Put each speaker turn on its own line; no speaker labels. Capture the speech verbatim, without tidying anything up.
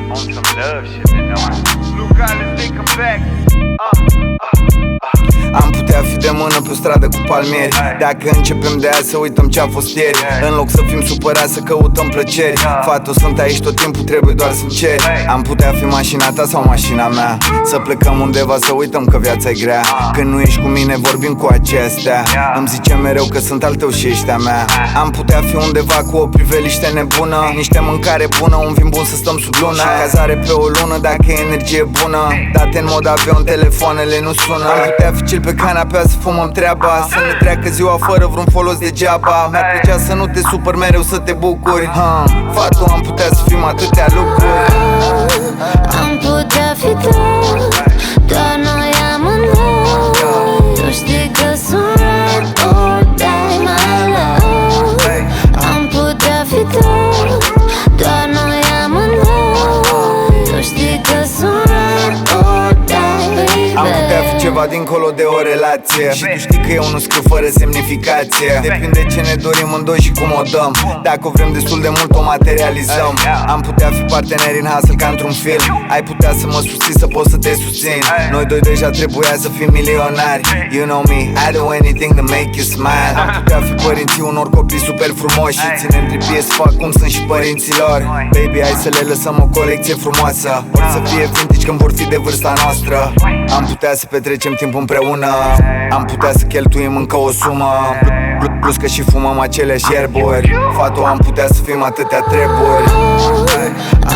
On some love shit, you know. Luca, let's take 'em back. Uh, uh, uh.
Am putea fi de mână pe o stradă cu palmieri. Dacă începem de azi să uităm ce-a fost ieri. În loc să fim supărați să căutăm plăceri. Fată, sunt aici tot timpul, trebuie doar să ceri. Am putea fi mașina ta sau mașina mea. Să plecăm undeva să uităm că viața e grea. Când nu ești cu mine vorbim cu acestea. Îmi zice mereu că sunt al tău și ești a mea. Am putea fi undeva cu o priveliște nebună. Niște mâncare bună, un vin bun să stăm sub lună. Cazare pe o lună dacă e energie bună. Date în mod avion, telefoanele nu sună. Am putea fi chill pe canapea să fumăm treaba. Să ne treacă ziua fără vreun folos degeaba. Mi-ar plăcea să nu te supăr, mereu să te bucuri. hmm. Fatu, am putea să fim atâtea lucruri.
Am putea fi tot, doar noi amândoi. Tu știi că sunt ride or die, my love. Am putea fi tot, doar noi amândoi. Tu știi că sunt ride or die, baby.
Am putea fi ceva dincolo de o relație. Și tu știi că eu nu scriu fără semnificație. Depinde ce ne dorim în doi și cum o dăm. Dacă o vrem destul de mult o materializăm. Am putea fi parteneri în hustle ca într-un film. Ai putea să mă susții să pot să te susțin. Noi doi deja trebuia să fim milionari. You know me, I do anything to make you smile. Am putea fi părinții unor copii super frumoși. Și ținem tripie să fac cum sunt și părinților. Baby, hai să le lăsăm o colecție frumoasă. Or să fie vintage când vor fi de vârsta noastră. Am putea să petrecem timp împreună. Am putea să cheltuim încă o sumă. Plus că și fumăm aceleași ierburi. Fatu, am putea să fim atâtea treburi.